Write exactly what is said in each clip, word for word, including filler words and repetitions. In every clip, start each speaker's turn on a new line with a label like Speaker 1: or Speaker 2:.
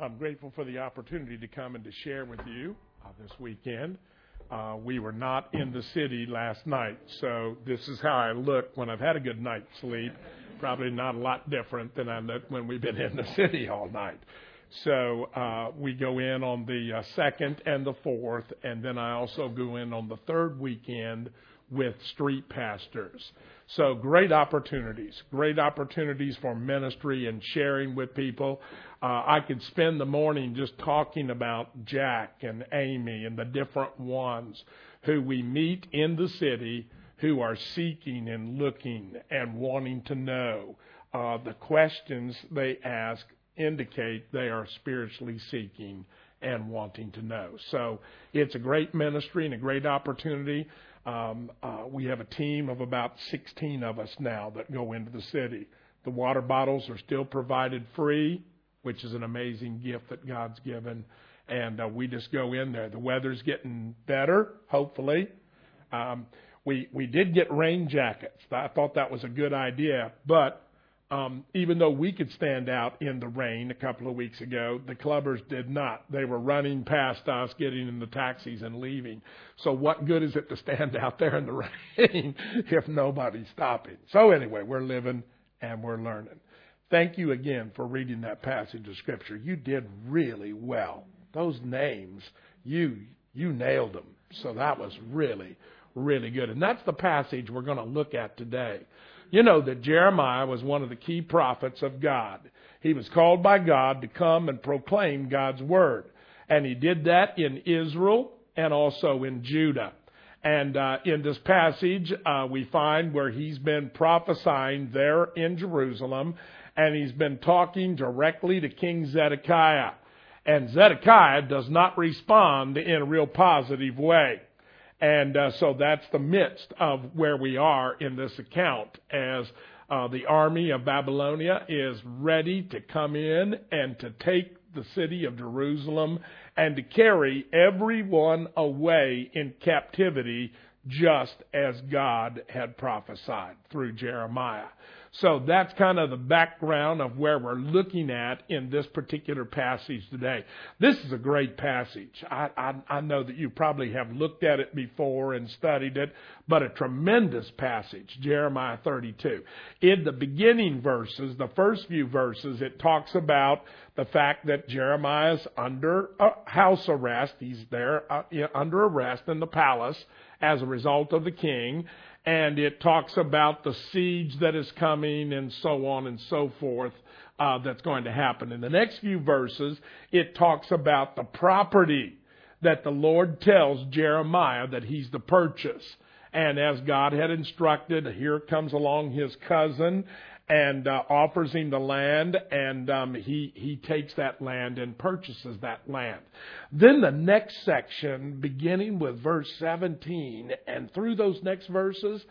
Speaker 1: I'm grateful for the opportunity to come and to share with you uh, this weekend. Uh, we were not in the city last night, so this is how I look when I've had a good night's sleep. Probably not a lot different than I look when we've been in the city all night. So uh, we go in on the uh, second and the fourth, and then I also go in on the third weekend with street pastors. So great opportunities, great opportunities for ministry and sharing with people. Uh, I could spend the morning just talking about Jack and Amy and the different ones who we meet in the city who are seeking and looking and wanting to know. Uh, the questions they ask indicate they are spiritually seeking and wanting to know. So it's a great ministry and a great opportunity. Um, uh, we have a team of about sixteen of us now that go into the city. The water bottles are still provided free, which is an amazing gift that God's given. And uh, we just go in there. The weather's getting better, hopefully. Um, we we did get rain jackets. I thought that was a good idea. But um, even though we could stand out in the rain a couple of weeks ago, the clubbers did not. They were running past us, getting in the taxis and leaving. So what good is it to stand out there in the rain if nobody's stopping? So anyway, we're living and we're learning. Thank you again for reading that passage of Scripture. You did really well. Those names, you you nailed them. So that was really, really good. And that's the passage we're going to look at today. You know that Jeremiah was one of the key prophets of God. He was called by God to come and proclaim God's word. And he did that in Israel and also in Judah. And uh, in this passage, uh, we find where he's been prophesying there in Jerusalem, and he's been talking directly to King Zedekiah. And Zedekiah does not respond in a real positive way. And uh, so that's the midst of where we are in this account as uh, the army of Babylonia is ready to come in and to take the city of Jerusalem and to carry everyone away in captivity, just as God had prophesied through Jeremiah. So that's kind of the background of where we're looking at in this particular passage today. This is a great passage. I, I, I know that you probably have looked at it before and studied it, but a tremendous passage, Jeremiah thirty-two. In the beginning verses, the first few verses, it talks about the fact that Jeremiah's under uh, house arrest. He's there uh, under arrest in the palace as a result of the king. And it talks about the siege that is coming and so on and so forth uh, that's going to happen. In the next few verses, it talks about the property that the Lord tells Jeremiah that he's to purchase. And as God had instructed, here comes along his cousin and uh, offers him the land, and um, he, he takes that land and purchases that land. Then the next section, beginning with verse seventeen, and through those next verses,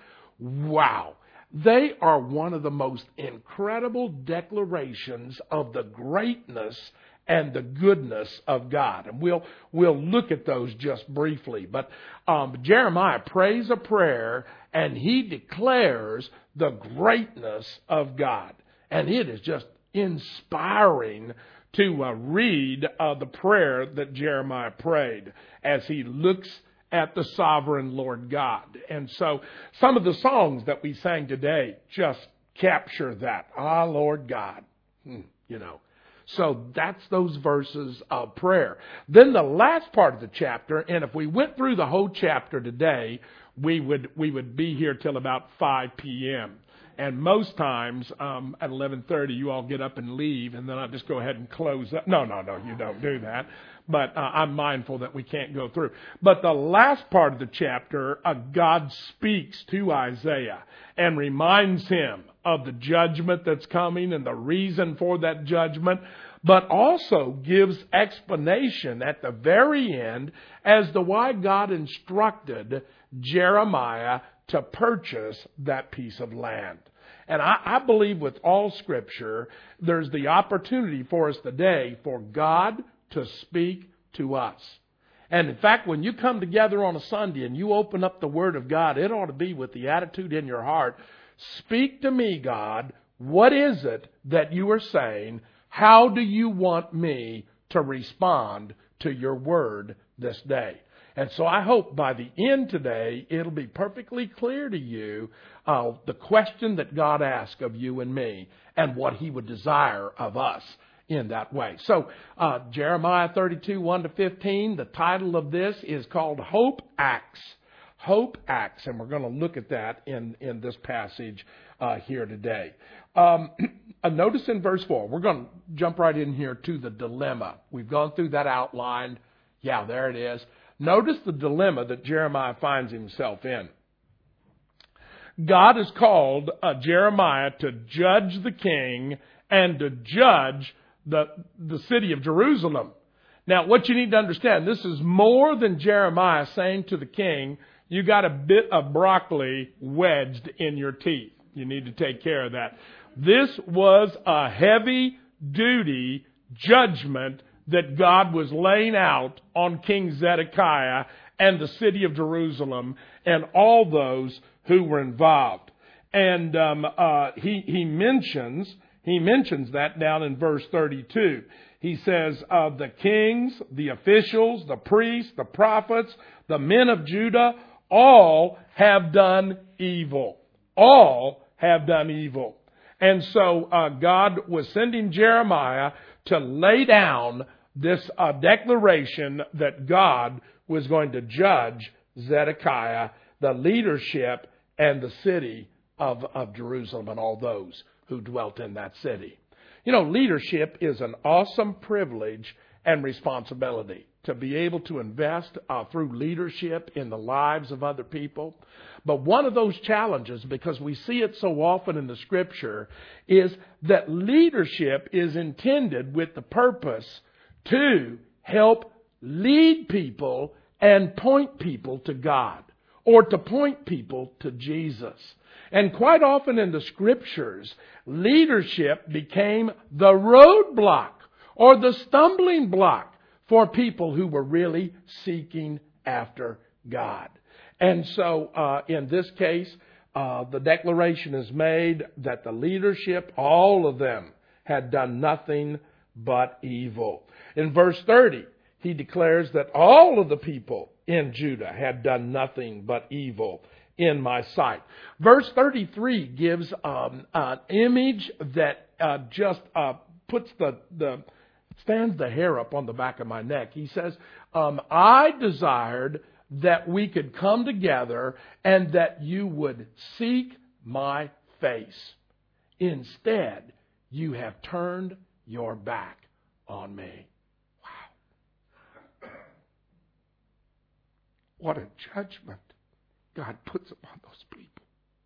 Speaker 1: wow, they are one of the most incredible declarations of the greatness and the goodness of God. And we'll we'll look at those just briefly. But um, Jeremiah prays a prayer, and he declares the greatness of God. And it is just inspiring to uh, read uh, the prayer that Jeremiah prayed as he looks at the sovereign Lord God. And so some of the songs that we sang today just capture that. Ah, Lord God, hmm, you know. So that's those verses of prayer. Then the last part of the chapter, and if we went through the whole chapter today, we would we would be here till about five p.m. And most times um, at eleven thirty, you all get up and leave, and then I just go ahead and close up. No, no, no, you don't do that. But uh, I'm mindful that we can't go through. But the last part of the chapter, uh, God speaks to Isaiah and reminds him of the judgment that's coming and the reason for that judgment, but also gives explanation at the very end as to why God instructed Jeremiah to purchase that piece of land. And I, I believe with all Scripture, there's the opportunity for us today for God to speak to us. And in fact, when you come together on a Sunday and you open up the Word of God, it ought to be with the attitude in your heart, speak to me, God. What is it that you are saying? How do you want me to respond to your word this day. And so I hope by the end today, it'll be perfectly clear to you uh, the question that God asked of you and me and what he would desire of us in that way. So uh, Jeremiah thirty-two, one to fifteen, the title of this is called Hope Acts. Hope Acts. And we're going to look at that in, in this passage uh, here today. Um, notice in verse four, we're going to jump right in here to the dilemma. We've gone through that outline. Yeah, there it is. Notice the dilemma that Jeremiah finds himself in. God has called uh, Jeremiah to judge the king and to judge the, the city of Jerusalem. Now, what you need to understand, this is more than Jeremiah saying to the king, you got a bit of broccoli wedged in your teeth. You need to take care of that. This was a heavy duty judgment that God was laying out on King Zedekiah and the city of Jerusalem and all those who were involved. And um, uh, he he mentions he mentions that down in verse thirty-two. He says, uh, the kings, the officials, the priests, the prophets, the men of Judah, all have done evil. All have done evil. And so uh, God was sending Jeremiah to lay down this uh, declaration that God was going to judge Zedekiah, the leadership, and the city of, of Jerusalem and all those who dwelt in that city. You know, leadership is an awesome privilege and responsibility to be able to invest uh, through leadership in the lives of other people. But one of those challenges, because we see it so often in the Scripture, is that leadership is intended with the purpose to help lead people and point people to God, or to point people to Jesus. And quite often in the Scriptures, leadership became the roadblock or the stumbling block for people who were really seeking after God. And so uh, in this case, uh, the declaration is made that the leadership, all of them, had done nothing but evil. In verse thirty, he declares that all of the people in Judah had done nothing but evil in my sight. Verse thirty-three gives um, an image that uh, just uh, puts the, the stands the hair up on the back of my neck. He says, um, I desired that we could come together and that you would seek my face. Instead, you have turned your back on me. Wow. What a judgment God puts upon those people.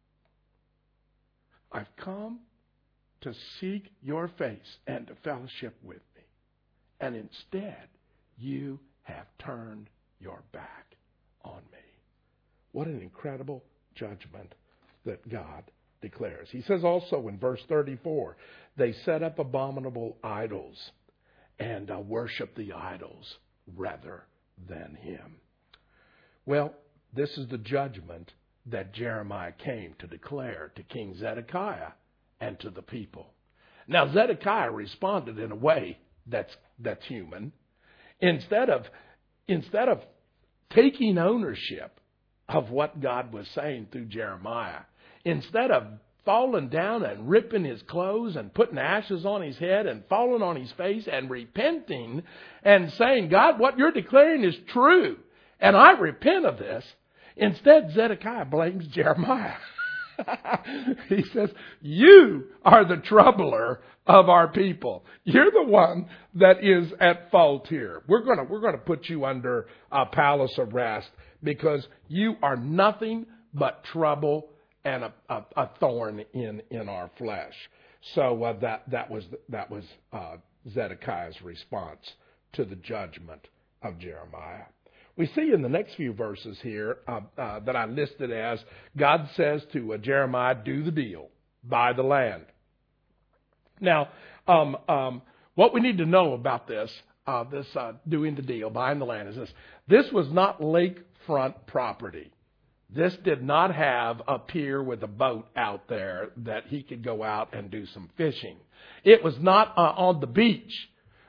Speaker 1: I've come to seek your face and to fellowship with me. And instead, you have turned your back on me. What an incredible judgment that God declares. He says also in verse thirty-four, they set up abominable idols and uh, worship the idols rather than him. Well, this is the judgment that Jeremiah came to declare to King Zedekiah and to the people. Now, Zedekiah responded in a way that's that's human. Instead of instead of taking ownership of what God was saying through Jeremiah, instead of falling down and ripping his clothes and putting ashes on his head and falling on his face and repenting and saying, God, what you're declaring is true, and I repent of this, instead Zedekiah blames Jeremiah. He says, you are the troubler of our people. You're the one that is at fault here. We're going to we're going to put you under a palace arrest because you are nothing but trouble and a, a, a thorn in, in our flesh. So uh, that that was that was uh, Zedekiah's response to the judgment of Jeremiah. We see in the next few verses here uh, uh, that I listed as God says to uh, Jeremiah, do the deal, buy the land. Now, um, um, what we need to know about this, uh, this uh, doing the deal, buying the land, is this. This was not lakefront property. This did not have a pier with a boat out there that he could go out and do some fishing. It was not uh, on the beach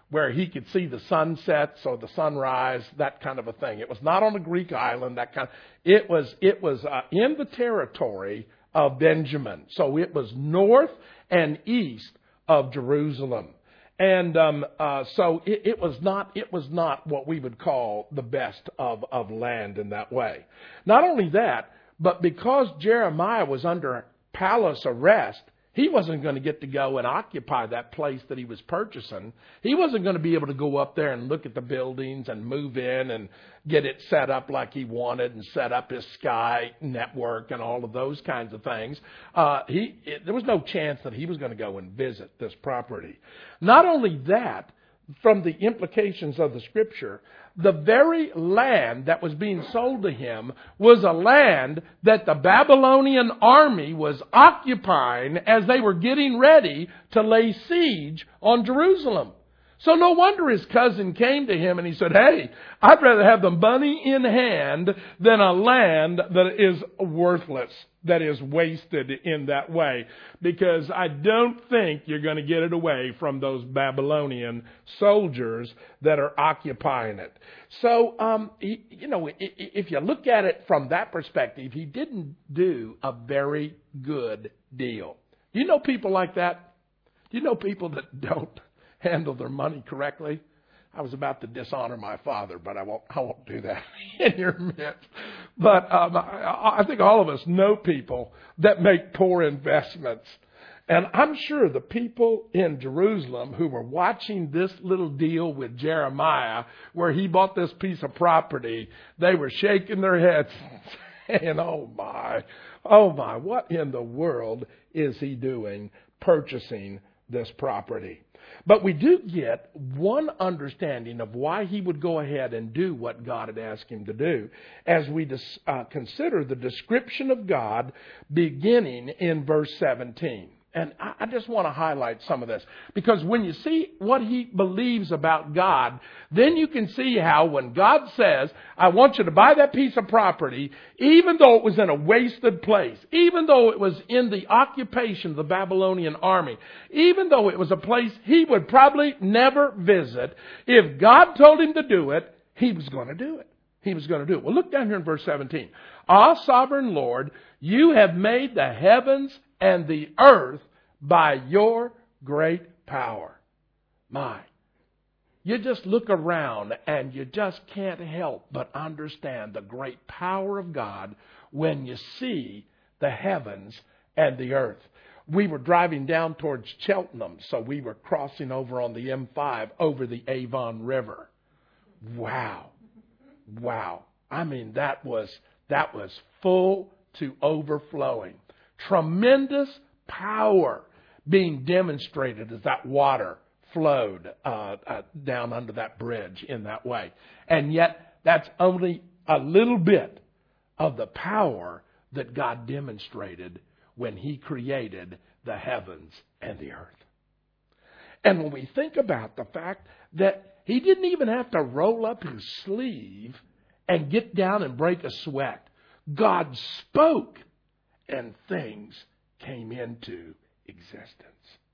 Speaker 1: where he could see the sunsets or the sunrise, that kind of a thing. It was not on a Greek island, that kind of, it was, it was uh, in the territory of Benjamin. So it was north and east of Jerusalem. And um, uh, so it, it was not it was not what we would call the best of, of land in that way. Not only that, but because Jeremiah was under palace arrest, he wasn't going to get to go and occupy that place that he was purchasing. He wasn't going to be able to go up there and look at the buildings and move in and get it set up like he wanted and set up his Sky network and all of those kinds of things. Uh, he it, there was no chance that he was going to go and visit this property. Not only that, from the implications of the Scripture, the very land that was being sold to him was a land that the Babylonian army was occupying as they were getting ready to lay siege on Jerusalem. So no wonder his cousin came to him and he said, hey, I'd rather have the money in hand than a land that is worthless, that is wasted in that way, because I don't think you're going to get it away from those Babylonian soldiers that are occupying it. So, um, he, you know, if you look at it from that perspective, he didn't do a very good deal. Do you know people like that? Do you know people that don't handle their money correctly? I was about to dishonor my father, but I won't. I won't do that in your midst. But um, I, I think all of us know people that make poor investments, and I'm sure the people in Jerusalem who were watching this little deal with Jeremiah, where he bought this piece of property, they were shaking their heads, saying, "Oh my, oh my, what in the world is he doing, purchasing this property?" But we do get one understanding of why he would go ahead and do what God had asked him to do as we dis, uh, consider the description of God beginning in verse seventeen. And I, I just want to highlight some of this, because when you see what he believes about God, then you can see how when God says, I want you to buy that piece of property, even though it was in a wasted place, even though it was in the occupation of the Babylonian army, even though it was a place he would probably never visit, if God told him to do it, he was going to do it. He was going to do it. Well, look down here in verse seventeen. Ah, sovereign Lord, you have made the heavens and the earth by your great power. My, you just look around and you just can't help but understand the great power of God when you see the heavens and the earth. We were driving down towards Cheltenham, so we were crossing over on the M five over the Avon River. Wow. Wow. I mean, that was that was full to overflowing. Tremendous power being demonstrated as that water flowed uh, uh, down under that bridge in that way. And yet, that's only a little bit of the power that God demonstrated when he created the heavens and the earth. And when we think about the fact that he didn't even have to roll up his sleeve and get down and break a sweat, God spoke and things came into existence.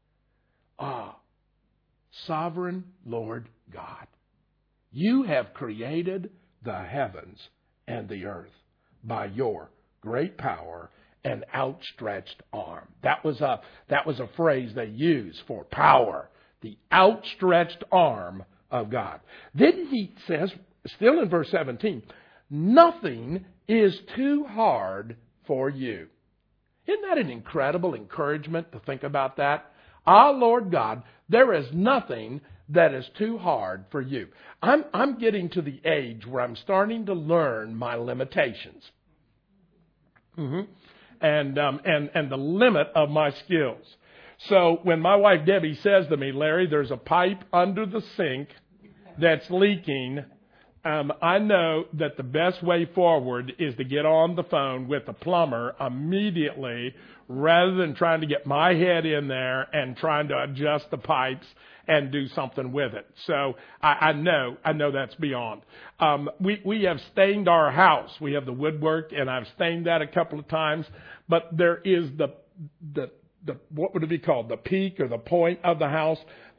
Speaker 1: Ah, sovereign Lord God, you have created the heavens and the earth by your great power and outstretched arm. That was a that was a phrase they used for power, the outstretched arm of God. Then he says, still in verse seventeen, nothing is too hard for you. Isn't that an incredible encouragement to think about that? Ah, Lord God, there is nothing that is too hard for you. I'm, I'm getting to the age where I'm starting to learn my limitations. Mm-hmm. And, um, and, and the limit of my skills. So when my wife Debbie says to me, Larry, there's a pipe under the sink that's leaking, Um, I know that the best way forward is to get on the phone with the plumber immediately rather than trying to get my head in there and trying to adjust the pipes and do something with it. So I, I know, I know that's beyond. Um, we, we have stained our house. We have the woodwork, and I've stained that a couple of times. But there is the, the, the what would it be called? The peak or the point of the house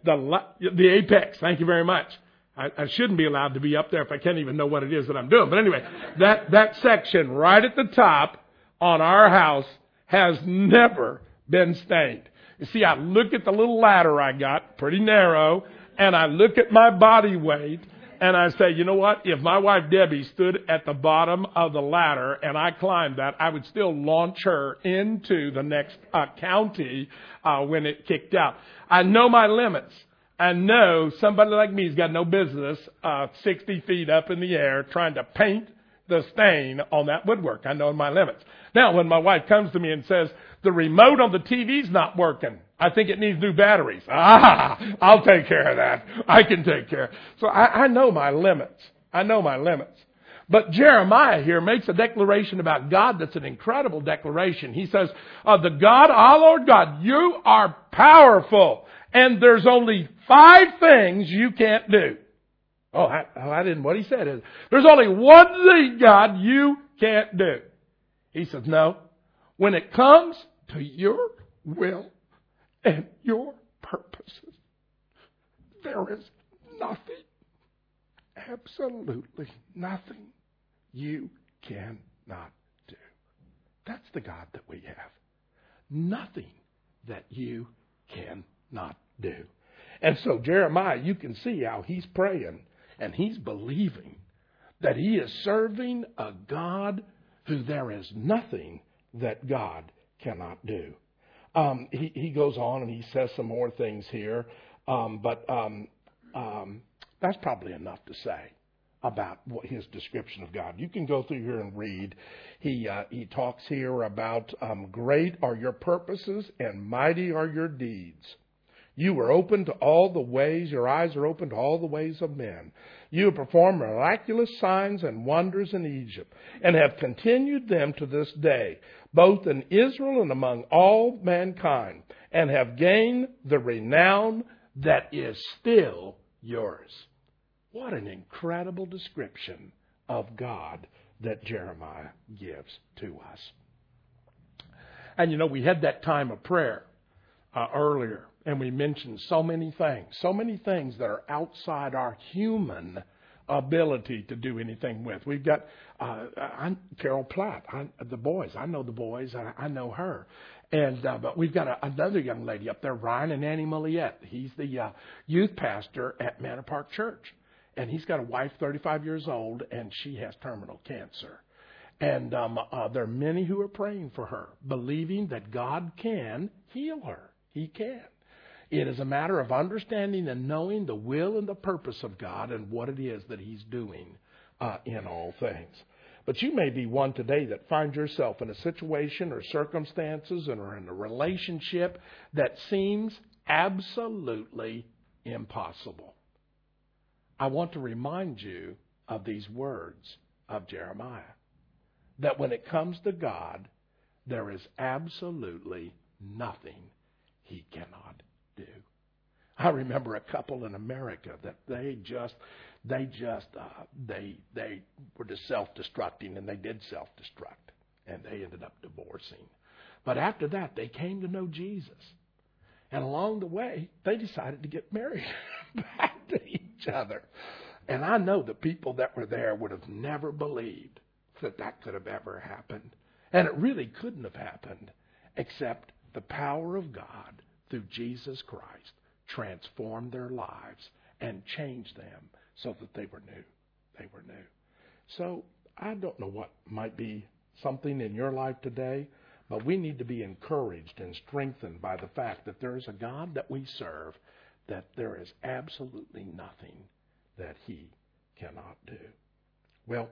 Speaker 1: the the apex. Thank you very much. I, I shouldn't be allowed to be up there if I can't even know what it is that I'm doing. But anyway, that, that section right at the top on our house has never been stained. You see, I look at the little ladder I got, pretty narrow, and I look at my body weight, and I say, you know what? If my wife Debbie stood at the bottom of the ladder and I climbed that, I would still launch her into the next uh, county uh, when it kicked out. I know my limits. I know somebody like me has got no business uh, sixty feet up in the air trying to paint the stain on that woodwork. I know my limits. Now, when my wife comes to me and says, the remote on the T V's not working, I think it needs new batteries. Ah, I'll take care of that. I can take care. So I, I know my limits. I know my limits. But Jeremiah here makes a declaration about God that's an incredible declaration. He says, uh, the God, our Lord God, you are powerful. And there's only five things you can't do. Oh, I, oh, I didn't. What he said is, there's only one thing, God, you can't do. He says, no. When it comes to your will and your purposes, there is nothing, absolutely nothing you cannot do. That's the God that we have. Nothing that you cannot do. And so Jeremiah, you can see how he's praying and he's believing that he is serving a God who there is nothing that God cannot do. Um, he, he goes on and he says some more things here, um, but um, um, that's probably enough to say about what his description of God. You can go through here and read. He uh, he talks here about um, great are your purposes and mighty are your deeds. You are open to all the ways, your eyes are open to all the ways of men. You have performed miraculous signs and wonders in Egypt, and have continued them to this day, both in Israel and among all mankind, and have gained the renown that is still yours. What an incredible description of God that Jeremiah gives to us. And you know, we had that time of prayer uh, earlier. And we mentioned so many things, so many things that are outside our human ability to do anything with. We've got uh, I'm Carol Platt, I, the boys. I know the boys. I, I know her. And uh, but we've got a, another young lady up there, Ryan and Annie Milliette. He's the uh, youth pastor at Manor Park Church. And he's got a wife, thirty-five years old, and she has terminal cancer. And um, uh, there are many who are praying for her, believing that God can heal her. He can. It is a matter of understanding and knowing the will and the purpose of God and what it is that he's doing uh, in all things. But you may be one today that finds yourself in a situation or circumstances or in a relationship that seems absolutely impossible. I want to remind you of these words of Jeremiah, that when it comes to God, there is absolutely nothing he cannot do. I remember a couple in America that they just, they just, uh, they, they were just self-destructing, and they did self-destruct, and they ended up divorcing. But after that, they came to know Jesus, and along the way, they decided to get married back to each other. And I know the people that were there would have never believed that that could have ever happened, and it really couldn't have happened, except the power of God through Jesus Christ transformed their lives and changed them so that they were new. They were new. So I don't know what might be something in your life today, but we need to be encouraged and strengthened by the fact that there is a God that we serve, that there is absolutely nothing that he cannot do. Well,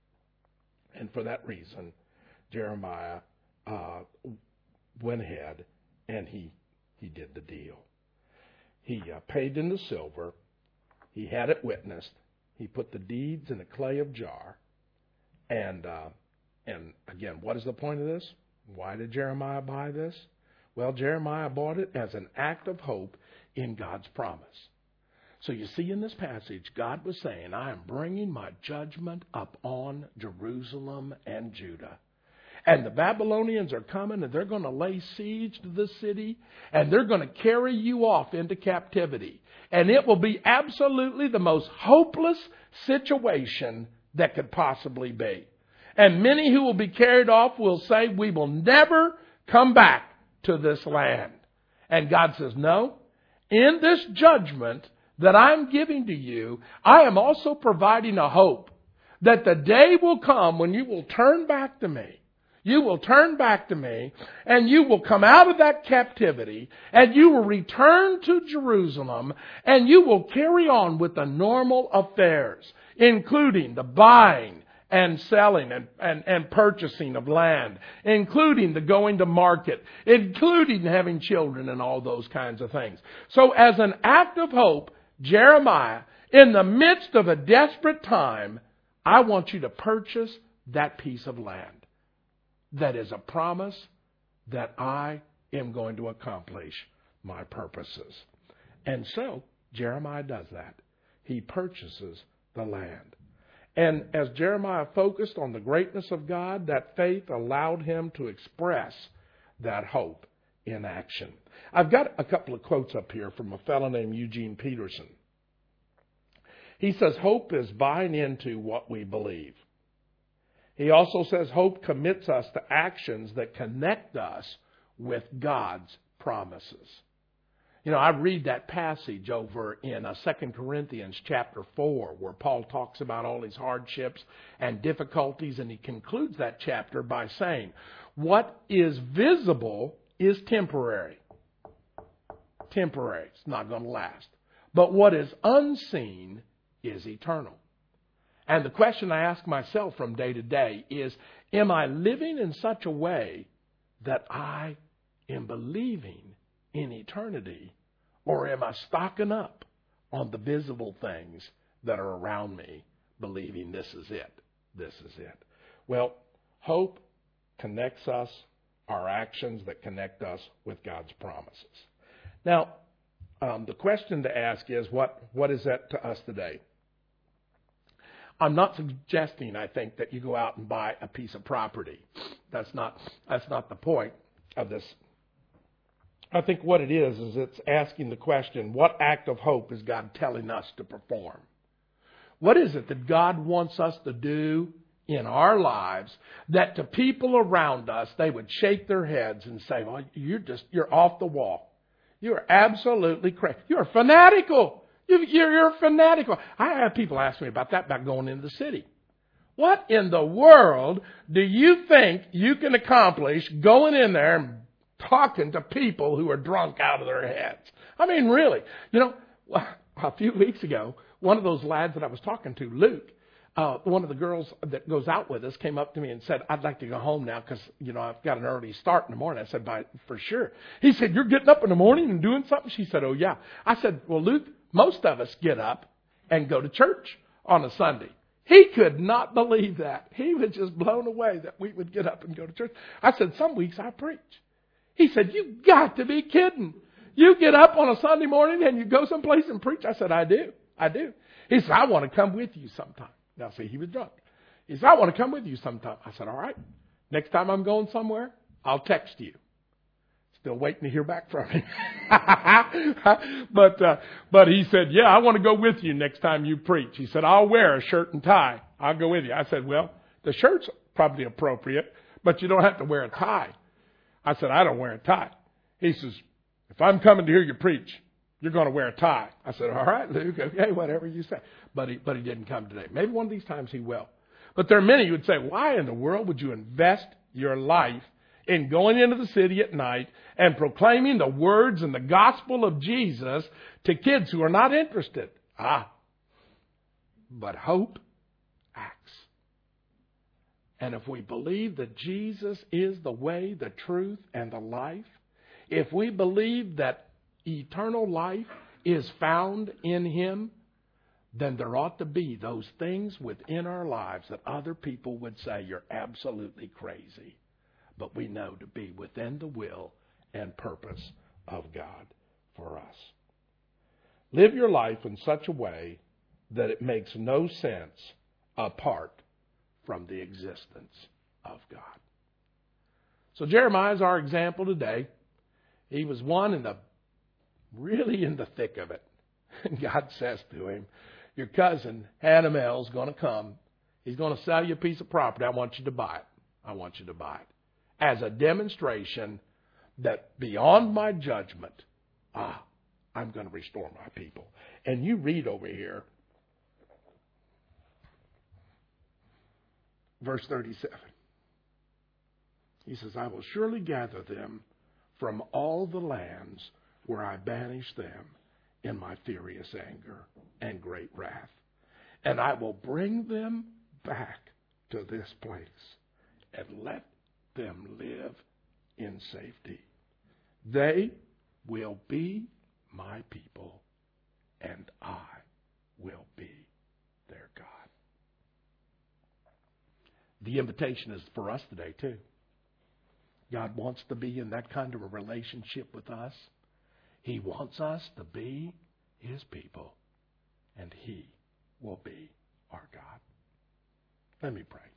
Speaker 1: and for that reason, Jeremiah uh, went ahead and he He did the deal. He uh, paid in the silver. He had it witnessed. He put the deeds in a clay of jar. And, uh, and again, what is the point of this? Why did Jeremiah buy this? Well, Jeremiah bought it as an act of hope in God's promise. So you see in this passage, God was saying, I am bringing my judgment upon Jerusalem and Judah. And the Babylonians are coming, and they're going to lay siege to this city, and they're going to carry you off into captivity. And it will be absolutely the most hopeless situation that could possibly be. And many who will be carried off will say, we will never come back to this land. And God says, no, in this judgment that I'm giving to you, I am also providing a hope that the day will come when you will turn back to me. You will turn back to me, and you will come out of that captivity, and you will return to Jerusalem, and you will carry on with the normal affairs, including the buying and selling and, and, and purchasing of land, including the going to market, including having children and all those kinds of things. So as an act of hope, Jeremiah, in the midst of a desperate time, I want you to purchase that piece of land. That is a promise that I am going to accomplish my purposes. And so Jeremiah does that. He purchases the land. And as Jeremiah focused on the greatness of God, that faith allowed him to express that hope in action. I've got a couple of quotes up here from a fellow named Eugene Peterson. He says, hope is buying into what we believe. He also says hope commits us to actions that connect us with God's promises. You know, I read that passage over in uh, Second Corinthians chapter four, where Paul talks about all his hardships and difficulties, and he concludes that chapter by saying, what is visible is temporary. Temporary. It's not going to last. But what is unseen is eternal. And the question I ask myself from day to day is, am I living in such a way that I am believing in eternity, or am I stocking up on the visible things that are around me, believing this is it, this is it? Well, hope connects us, our actions that connect us with God's promises. Now, um, the question to ask is, what, what is that to us today? I'm not suggesting, I think, that you go out and buy a piece of property. That's not, that's not the point of this. I think what it is, is it's asking the question, what act of hope is God telling us to perform? What is it that God wants us to do in our lives that to people around us, they would shake their heads and say, well, you're just, you're off the wall. You're absolutely crazy. You're fanatical. You're, you're fanatical. I have people ask me about that, about going into the city. What in the world do you think you can accomplish going in there and talking to people who are drunk out of their heads? I mean, really. You know, a few weeks ago, one of those lads that I was talking to, Luke, uh, one of the girls that goes out with us came up to me and said, I'd like to go home now because, you know, I've got an early start in the morning. I said, By, for sure. He said, you're getting up in the morning and doing something? She said, oh, yeah. I said, well, Luke, most of us get up and go to church on a Sunday. He could not believe that. He was just blown away that we would get up and go to church. I said, some weeks I preach. He said, you've got to be kidding. You get up on a Sunday morning and you go someplace and preach? I said, I do. I do. He said, I want to come with you sometime. Now, see, he was drunk. He said, I want to come with you sometime. I said, all right. Next time I'm going somewhere, I'll text you. Still waiting to hear back from him. but uh, but he said, yeah, I want to go with you next time you preach. He said, I'll wear a shirt and tie. I'll go with you. I said, well, the shirt's probably appropriate, but you don't have to wear a tie. I said, I don't wear a tie. He says, if I'm coming to hear you preach, you're going to wear a tie. I said, all right, Luke, okay, whatever you say. But he, but he didn't come today. Maybe one of these times he will. But there are many who would say, why in the world would you invest your life in going into the city at night and proclaiming the words and the gospel of Jesus to kids who are not interested? Ah, but hope acts. And if we believe that Jesus is the way, the truth, and the life, if we believe that eternal life is found in Him, then there ought to be those things within our lives that other people would say, you're absolutely crazy. But we know to be within the will and purpose of God for us. Live your life in such a way that it makes no sense apart from the existence of God. So Jeremiah is our example today. He was one in the, really in the thick of it. And God says to him, your cousin, Hanamel, is going to come. He's going to sell you a piece of property. I want you to buy it. I want you to buy it. As a demonstration that beyond my judgment, ah, I'm going to restore my people. And you read over here, verse thirty-seven. He says, I will surely gather them from all the lands where I banished them in my furious anger and great wrath. And I will bring them back to this place and let them live in safety. They will be my people, and I will be their God. The invitation is for us today, too. God wants to be in that kind of a relationship with us. He wants us to be His people, and He will be our God. Let me pray.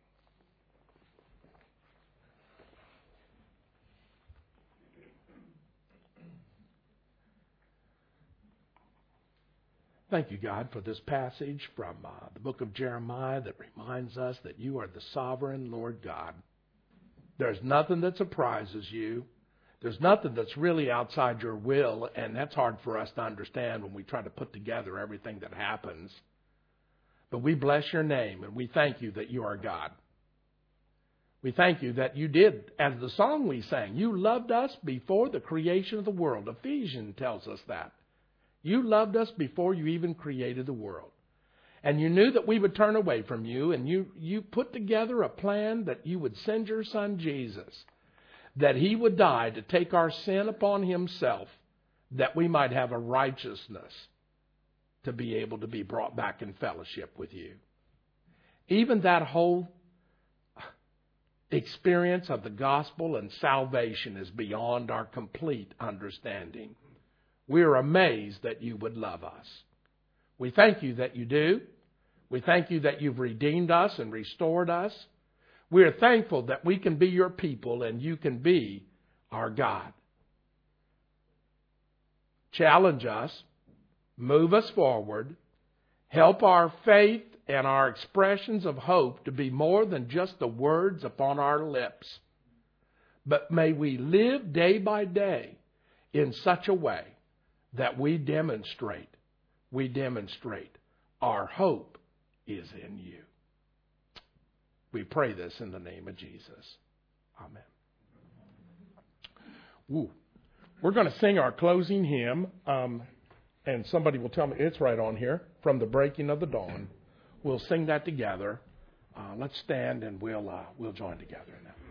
Speaker 1: Thank you, God, for this passage from uh, the book of Jeremiah that reminds us that you are the sovereign Lord God. There's nothing that surprises you. There's nothing that's really outside your will, and that's hard for us to understand when we try to put together everything that happens. But we bless your name, and we thank you that you are God. We thank you that you did, as the song we sang, you loved us before the creation of the world. Ephesians tells us that. You loved us before you even created the world. And you knew that we would turn away from you, and you, you put together a plan that you would send your Son Jesus, that He would die to take our sin upon Himself, that we might have a righteousness to be able to be brought back in fellowship with you. Even that whole experience of the gospel and salvation is beyond our complete understanding. We're amazed that you would love us. We thank you that you do. We thank you that you've redeemed us and restored us. We're thankful that we can be your people and you can be our God. Challenge us. Move us forward. Help our faith and our expressions of hope to be more than just the words upon our lips. But may we live day by day in such a way that we demonstrate, we demonstrate our hope is in you. We pray this in the name of Jesus. Amen. Woo. We're going to sing our closing hymn, um, and somebody will tell me, it's right on here, From the Breaking of the Dawn. We'll sing that together. Uh, let's stand and we'll uh, we'll join together in that.